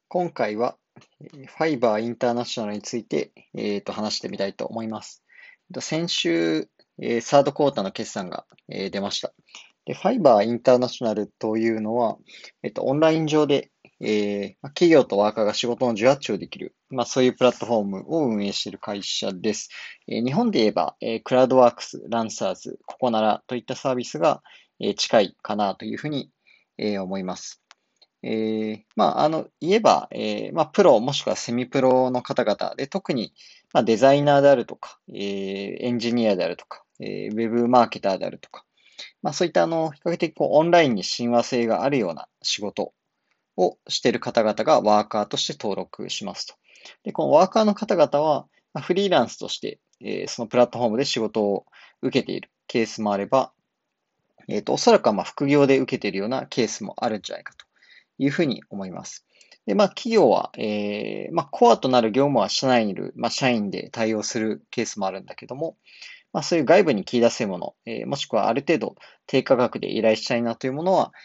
今回は、ファイバーインターナショナルについて、話してみたいと思います。先週、サードクォーターの決算が、出ました。で、ファイバーインターナショナルというのは、オンライン上で、企業とワーカーが仕事の受発注できる、そういうプラットフォームを運営している会社です。日本で言えば、クラウドワークス、ランサーズ、ココナラといったサービスが、近いかなというふうに、思います。言えば、プロもしくはセミプロの方々で、特に、デザイナーであるとか、エンジニアであるとか、ウェブマーケターであるとか、そういった比較的オンラインに親和性があるような仕事をしている方々がワーカーとして登録しますと。で、このワーカーの方々は、フリーランスとして、そのプラットフォームで仕事を受けているケースもあれば、おそらくは副業で受けているようなケースもあるんじゃないかというふうに思います。で、企業は、コアとなる業務は社内にいる、社員で対応するケースもあるんだけども、そういう外部に切り出せるもの、もしくはある程度低価格で依頼したいなというものは、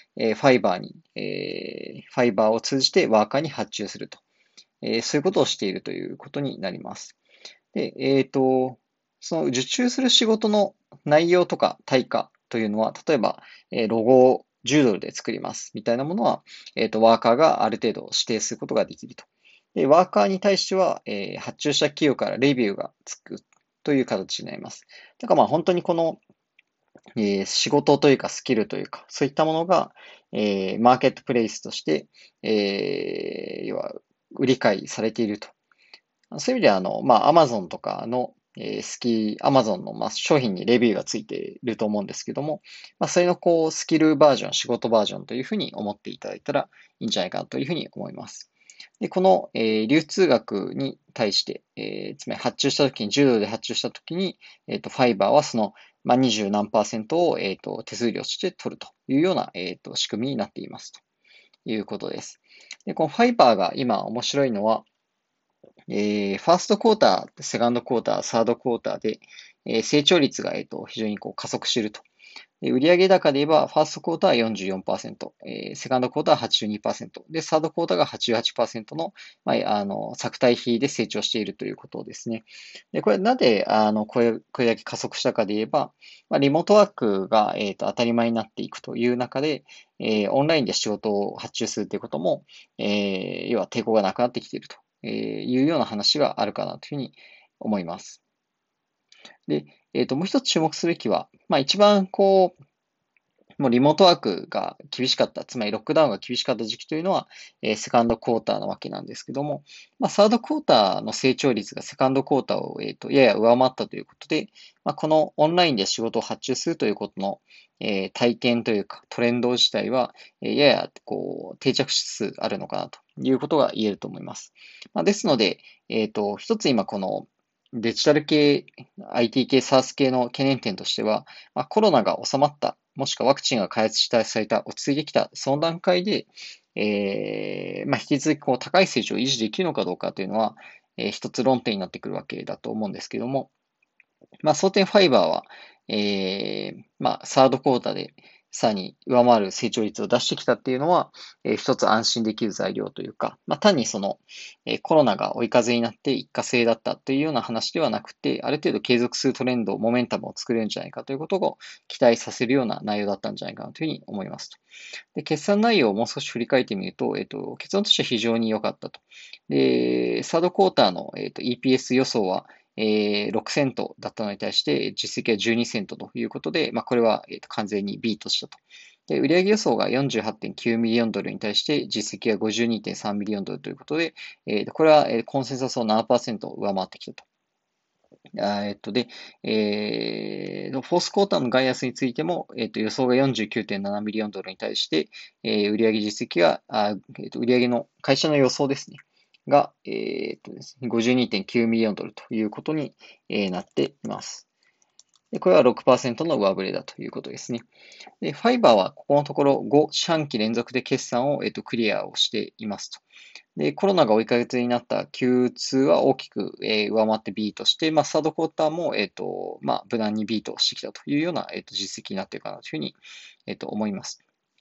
ファイバーを通じてワーカーに発注すると。そういうことをしているということになります。で、その受注する仕事の内容とか対価というのは、例えば、ロゴを10ドルで作りますみたいなものは、ワーカーがある程度指定することができると。で、ワーカーに対しては、発注した企業からレビューがつくという形になります。だから本当にこの、仕事というかスキルというか、そういったものが、マーケットプレイスとして、要は売り買いされていると。そういう意味では、アマゾンとかの、アマゾンの、商品にレビューがついていると思うんですけども、それの、スキルバージョン、仕事バージョンというふうに思っていただいたらいいんじゃないかなというふうに思います。で、この、流通額に対して、つまり発注したときに、10ドルで発注したときに、ファイバーはその、20何パーセントを、手数料として取るというような、仕組みになっていますということです。で、このファイバーが今面白いのは、ファーストクォーター、セカンドクォーター、サードクォーターで、成長率が、非常に加速していると。売上高で言えば、ファーストクォーターは44%、セカンドクォーターは82%、で、サードクォーターが88%の、作対比で成長しているということですね。で、これなぜ、これだけ加速したかで言えば、リモートワークが、当たり前になっていくという中で、オンラインで仕事を発注するということも、要は抵抗がなくなってきているというような話があるかなというふうに思います。で、もう一つ注目すべきは、一番もうリモートワークが厳しかった、つまりロックダウンが厳しかった時期というのは、セカンドクォーターなわけなんですけども、サードクォーターの成長率がセカンドクォーターを、やや上回ったということで、このオンラインで仕事を発注するということの、体験というかトレンド自体は、やや定着しつつあるのかなということが言えると思います。ですので、一つ今このデジタル系、IT 系、SaaS 系の懸念点としては、コロナが収まった、もしくはワクチンが開発された、落ち着いてきた、その段階で、引き続き高い成長を維持できるのかどうかというのは、一つ論点になってくるわけだと思うんですけども、争点ファイバーは、サードクォーターでさらに上回る成長率を出してきたっていうのは、一つ安心できる材料というか、単にその、コロナが追い風になって一過性だったというような話ではなくて、ある程度継続するトレンド、モメンタムを作れるんじゃないかということを期待させるような内容だったんじゃないかなというふうに思いますと。で、決算内容をもう少し振り返ってみると、結論としては非常に良かったと。で、サードクォーターの、EPS 予想は、6セントだったのに対して、実績は12セントということで、これは、完全にビートしたと。で、売上予想が48.9ミリオンドルに対して、実績は52.3ミリオンドルということで、これは、コンセンサスを7%上回ってきたと。で、フォースクォーターのガイアスについても、予想が49.7ミリオンドルに対して、売上実績が、売上の会社の予想ですね。が、ですね、52.9ミリオンドルということに、なっています。で、これは6%の上振れだということですね。で、ファイバーはここのところ5四半期連続で決算を、クリアをしていますと。で、コロナが追い風になった Q2 は大きく、上回ってビートして、サードクォーターも、無難にビートしてきたというような、実績になっているかなというふうに、思います。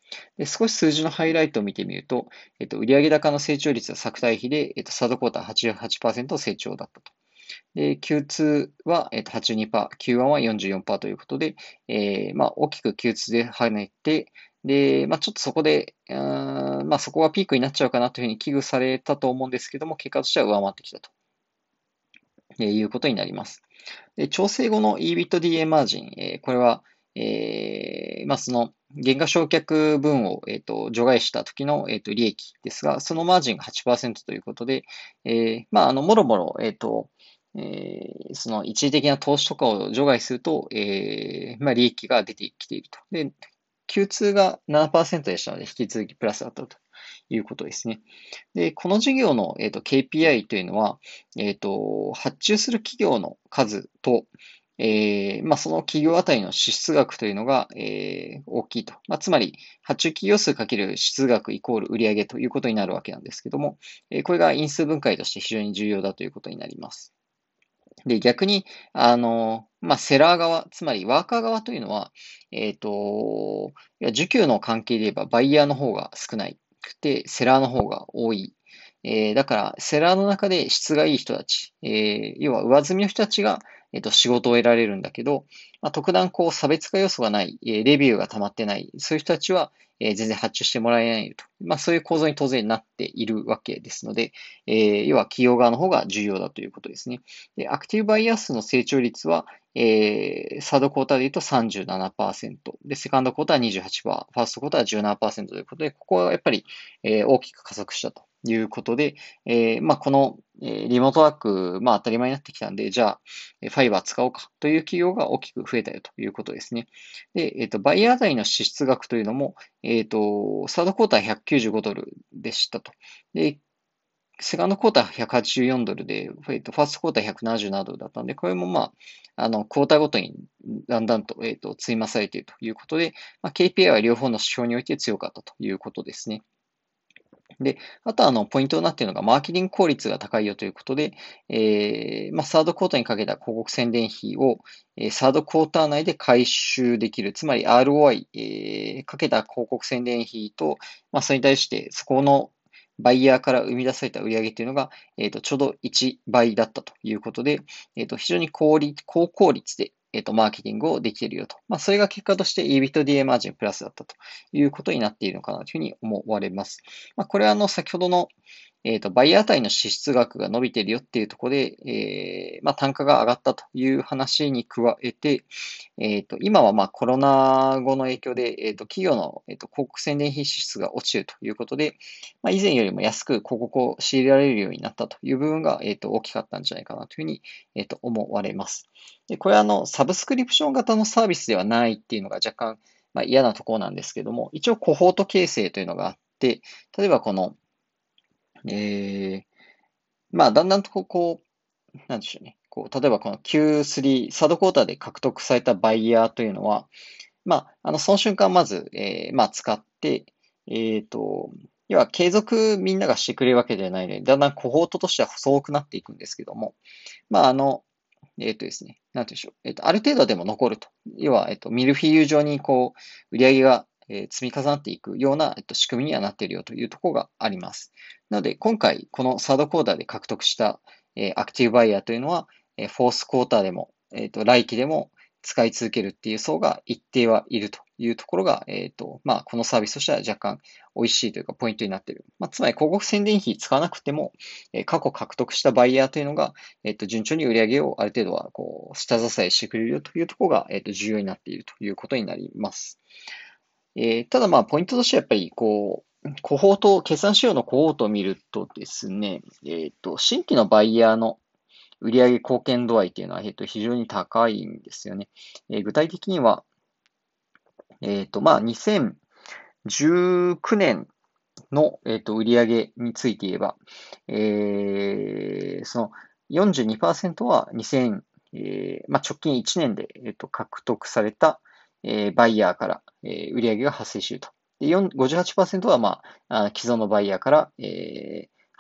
で、少し数字のハイライトを見てみると、売上高の成長率は昨対比で、サードクォーター88%成長だったと。で、Q2 は、82%、Q1 は44%ということで、大きく Q2 で跳ねて、で、ちょっとそこで、そこがピークになっちゃうかなというふうに危惧されたと思うんですけども、結果としては上回ってきたということになります。で、調整後の EBITDA マージン、これは、その、減価償却分を、除外した時の、利益ですが、そのマージンが8%ということで、もろもろ、その一時的な投資とかを除外すると、利益が出てきていると。で、Q2 が7%でしたので、引き続きプラスだったということですね。で、この事業の、KPI というのは、発注する企業の数と、その企業あたりの支出額というのが、大きいと。つまり、発注企業数かける支出額イコール売上ということになるわけなんですけども、これが因数分解として非常に重要だということになります。で、逆に、セラー側、つまりワーカー側というのは、需給の関係で言えば、バイヤーの方が少ないくて、セラーの方が多い。だから、セラーの中で質がいい人たち、要は上積みの人たちが、仕事を得られるんだけど、特段こう差別化要素がない、レビューが溜まってない、そういう人たちは、全然発注してもらえないと。そういう構造に当然なっているわけですので、要は企業側の方が重要だということですね。で、アクティブバイヤー数の成長率は、サードクォーターで言うと37%、で、セカンドクォーターは28%、ファーストクォーターは17%ということで、ここはやっぱり、大きく加速したということで、この、リモートワーク、当たり前になってきたんで、じゃあ、ファイバー使おうかという企業が大きく増えたよということですね。で、バイヤーあたりの支出額というのも、サードクォーター$195でしたと。で、セカンドクォーター$184で、ファーストクォーター$177だったんで、これもクォーターごとにだんだんと、積み増されているということで、KPI は両方の指標において強かったということですね。で、あとはポイントになっているのが、マーケティング効率が高いよということで、サードクォーターにかけた広告宣伝費を、サードクォーター内で回収できる、つまり ROI、かけた広告宣伝費と、それに対して、そこのバイヤーから生み出された売上というのが、ちょうど1倍だったということで、非常に高効率で、マーケティングをできているよと。それが結果として EBITDA マージンプラスだったということになっているのかなというふうに思われます。これは先ほどのバイヤーあたりの支出額が伸びているよっていうところで、単価が上がったという話に加えて、今はコロナ後の影響で、企業の、広告宣伝費支出が落ちるということで、以前よりも安く広告を仕入れられるようになったという部分が、大きかったんじゃないかなというふうに、思われます。で、これはサブスクリプション型のサービスではないっていうのが若干、嫌なところなんですけども、一応コホート形成というのがあって、例えばこの、だんだんとなんでしょうね。例えばこの Q3、サードクォーターで獲得されたバイヤーというのは、その瞬間まず、使って、要は継続みんながしてくれるわけではないので、だんだんコホートとしては細くなっていくんですけども、ですね、なんていうんでしょう。ある程度でも残ると。要は、ミルフィーユ状に売り上げが、積み重なっていくような、仕組みにはなっているよというところがあります。なので、今回、このサードクォーターで獲得した、アクティブバイヤーというのは、フォースクォーターでも、来期でも使い続けるっていう層が一定はいるというところが、このサービスとしては若干美味しいというかポイントになっている。つまり広告宣伝費使わなくても、過去獲得したバイヤーというのが、順調に売り上げをある程度は、下支えしてくれるよというところが、重要になっているということになります。ただポイントとしてはやっぱり、コホート、決算仕様のコホートを見るとですね、新規のバイヤーの売上貢献度合いというのは、非常に高いんですよね。具体的には、2019年の、売上について言えば、その42%は直近1年で、獲得された、バイヤーから、売上が発生していると。で、58%は、既存のバイヤーから、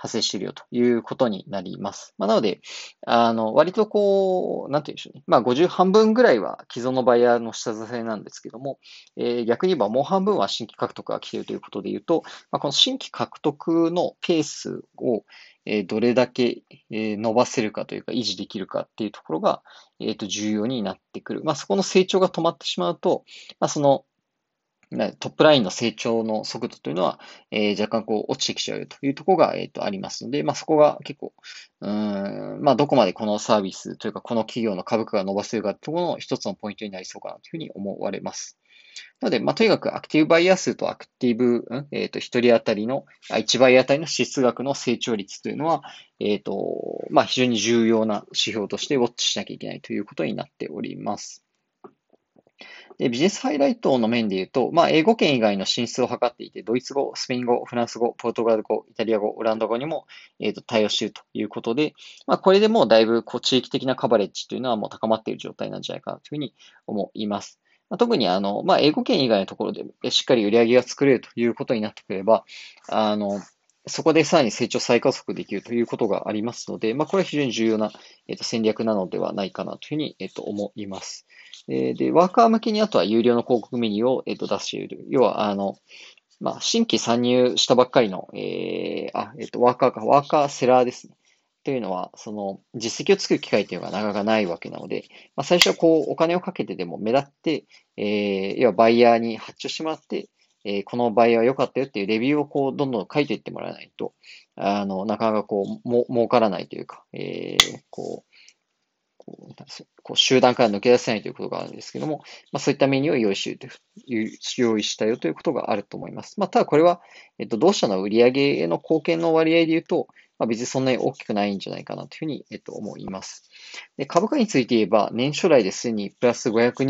発生しているよということになります。なので、割となんて言うんでしょうね。50半分ぐらいは既存のバイヤーの下支えなんですけども、逆に言えばもう半分は新規獲得が来ているということで言うと、この新規獲得のペースを、どれだけ、伸ばせるかというか維持できるかっていうところが、重要になってくる。そこの成長が止まってしまうと、そのトップラインの成長の速度というのは、若干落ちてきちゃうというところが、ありますので、そこが結構、どこまでこのサービスというか、この企業の株価が伸ばせるかというところの一つのポイントになりそうかなというふうに思われます。なので、とにかくアクティブバイヤー数とアクティブ、一人当たりの、一バイヤー当たりの支出額の成長率というのは、非常に重要な指標としてウォッチしなきゃいけないということになっております。で、ビジネスハイライトの面で言うと、英語圏以外の進出を図っていて、ドイツ語、スペイン語、フランス語、ポルトガル語、イタリア語、オランダ語にも、対応しているということで、これでもうだいぶ地域的なカバレッジというのはもう高まっている状態なんじゃないかなというふうに思います。特に英語圏以外のところでしっかり売り上げが作れるということになってくれば、そこでさらに成長再加速できるということがありますので、これは非常に重要な、戦略なのではないかなというふうに、思います。で、ワーカー向けにあとは有料の広告メニューを、出している。要は、新規参入したばっかりの、ワーカーセラーですね。というのは、その、実績を作る機会というのがなかなかないわけなので、最初はお金をかけてでも目立って、要はバイヤーに発注してもらって、このバイヤーは良かったよっていうレビューをどんどん書いていってもらわないと、なかなか儲からないというか、集団から抜け出せないということがあるんですけども、そういったメニューを用意したよということがあると思います。ただこれは、同社の売上への貢献の割合で言うと、別にそんなに大きくないんじゃないかなというふうに、思います。で、株価について言えば、年初来ですでにプラス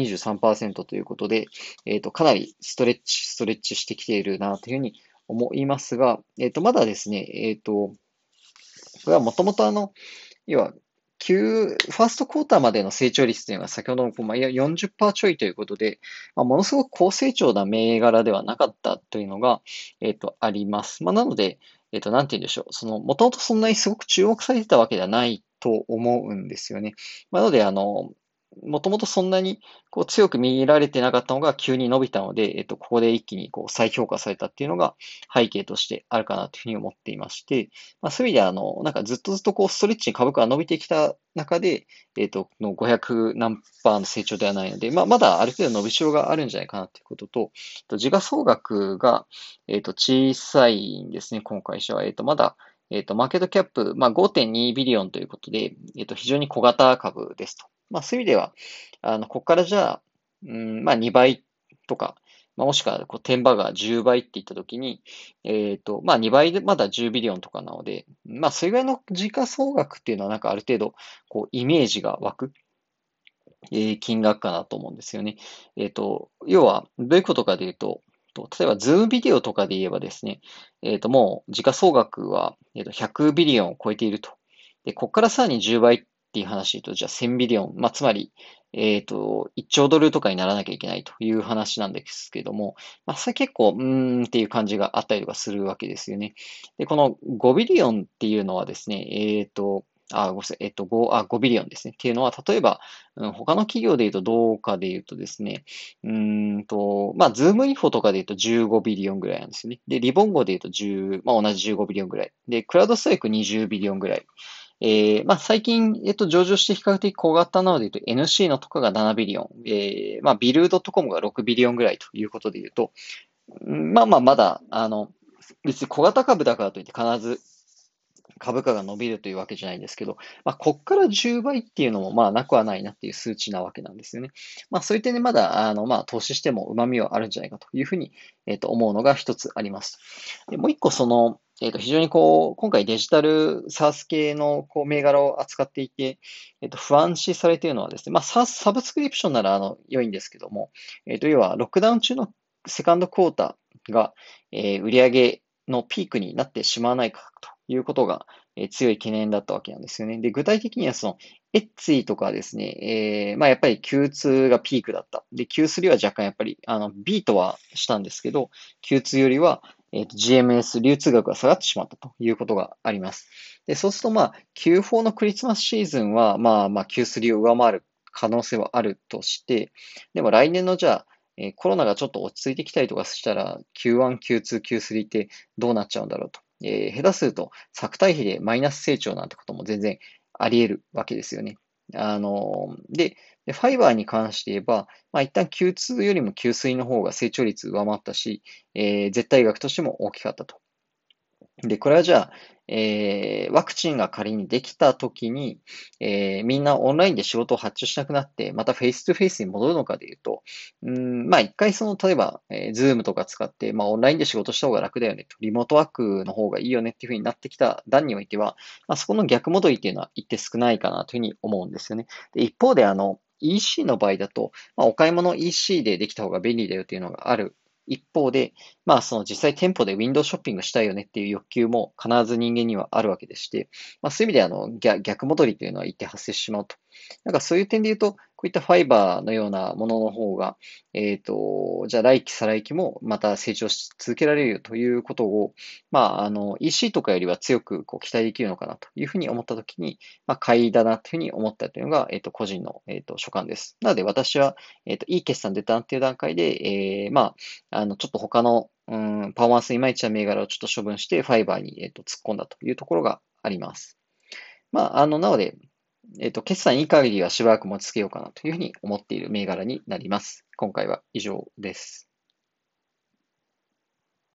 523%ということで、かなりストレッチしてきているなというふうに思いますが、まだですね、これはもともと要は、ファーストクォーターまでの成長率というのが先ほどの40%ちょいということで、ものすごく高成長な銘柄ではなかったというのが、あります。なので、なんて言うんでしょう。もともとそんなにすごく注目されてたわけではないと思うんですよね。なので、もともとそんなに強く見られてなかったのが急に伸びたので、ここで一気に再評価されたっていうのが背景としてあるかなというふうに思っていまして、そういう意味では、なんかずっとストレッチに株価が伸びてきた中で、の500何パーの成長ではないので、まだある程度伸びしろがあるんじゃないかなということと、時価総額が、小さいんですね、今回は。まだ、マーケットキャップ、5.2ビリオンということで、非常に小型株ですと。そういう意味では、ここからじゃあ、2倍とか、もしくは、テンバが10倍って言ったときに、2倍でまだ10ビリオンとかなので、それぐらいの時価総額っていうのは、なんかある程度、イメージが湧く、金額かなと思うんですよね。要は、どういうことかで言うと、例えば、ズームビデオとかで言えばですね、もう、時価総額は、100ビリオンを超えていると。で、ここからさらに10倍っていう話で言うと、じゃあ1000ビリオン、つまり、1兆ドルとかにならなきゃいけないという話なんですけども、それ結構、っていう感じがあったりとかするわけですよね。で、この5ビリオンっていうのはですね、ごめんなさい、5ビリオンですね。っていうのは、例えば、他の企業で言うとどうかで言うとですね、ズームインフォとかで言うと15ビリオンぐらいなんですよね。で、リボンゴで言うと10、同じ15ビリオンぐらい。で、クラウドストライク20ビリオンぐらい。最近、上場して比較的小型なので言うと NC のとかが7ビリオン。ビルドットコムが6ビリオンぐらいということで言うと、まだ、別に小型株だからといって必ず株価が伸びるというわけじゃないんですけど、こっから10倍っていうのも、なくはないなっていう数値なわけなんですよね。そういった点でまだ、投資しても旨味はあるんじゃないかというふうに、思うのが一つあります。でもう一個、非常に今回デジタルサース系の銘柄を扱っていて、不安視されているのはですね、サブスクリプションなら良いんですけども、要はロックダウン中のセカンドクォーターが、売上のピークになってしまわないかということが、強い懸念だったわけなんですよね。で、具体的にはエッツィとかですね、やっぱり Q2 がピークだった。で、Q3 は若干やっぱり、ビートはしたんですけど、Q2 よりは、 GMS 流通額が下がってしまったということがあります。で、そうするとQ4 のクリスマスシーズンは、Q3 を上回る可能性はあるとして、でも来年のじゃあ、コロナがちょっと落ち着いてきたりとかしたら、Q1、Q2、Q3 ってどうなっちゃうんだろうと。下手すると、作対比でマイナス成長なんてことも全然あり得るわけですよね。ファイバーに関して言えば、一旦 Q2 よりも Q3 の方が成長率上回ったし、絶対額としても大きかったと。で、これはじゃあ、ワクチンが仮にできたときに、みんなオンラインで仕事を発注しなくなって、またフェイストゥフェイスに戻るのかでいうと、一回例えば、ズームとか使って、オンラインで仕事した方が楽だよねと、リモートワークの方がいいよねっていうふうになってきた段においては、そこの逆戻りっていうのは一定少ないかなというふうに思うんですよね。で、一方で、EC の場合だと、お買い物 EC でできた方が便利だよっていうのがある一方で、その実際店舗でウィンドウショッピングしたいよねっていう欲求も必ず人間にはあるわけでして、そういう意味で逆戻りというのは一定発生してしまうと。そういう点で言うと、こういったファイバーのようなものの方が、じゃあ来期再来期もまた成長し続けられるよということを、EC とかよりは強くこう期待できるのかなというふうに思ったときに、買いだなというふうに思ったというのが、個人の、所感です。なので私は、いい決算出たっていう段階で、ちょっと他の、パフォーマンスいまいちな銘柄をちょっと処分して、ファイバーに、突っ込んだというところがあります。なので、決算いい限りはしばらく持ちつけようかなというふうに思っている銘柄になります。今回は以上です。